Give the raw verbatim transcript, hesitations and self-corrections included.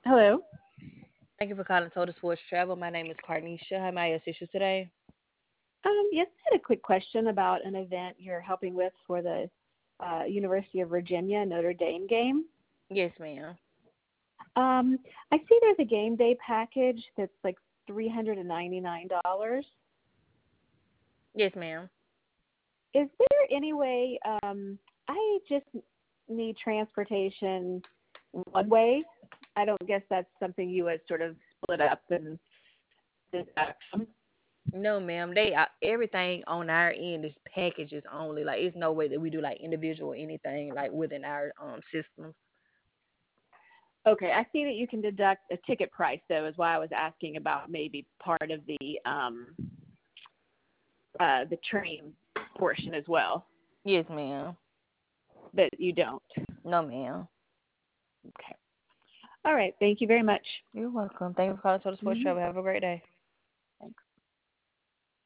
Hello. Thank you for calling Total Sports Travel. My name is Carnisha. How may I assist you today? Um, yes, I had a quick question about an event you're helping with for the uh, University of Virginia Notre Dame game. Yes, ma'am. Um, I see there's a game day package that's like three hundred and ninety-nine dollars. Yes, ma'am. Is there any way? Um, I just need transportation one way. I don't guess that's something you would sort of split up and deduct from. No, ma'am. They uh, everything on our end is packages only. Like it's no way that we do like individual anything like within our um systems. Okay, I see that you can deduct a ticket price, though, is why I was asking about maybe part of the um, uh, the train portion as well, Yes, ma'am. but you don't. No, ma'am. Okay. All right. Thank you very much. You're welcome. Thank you for calling Total Sports Hmm. Travel. Have a great day. Thanks.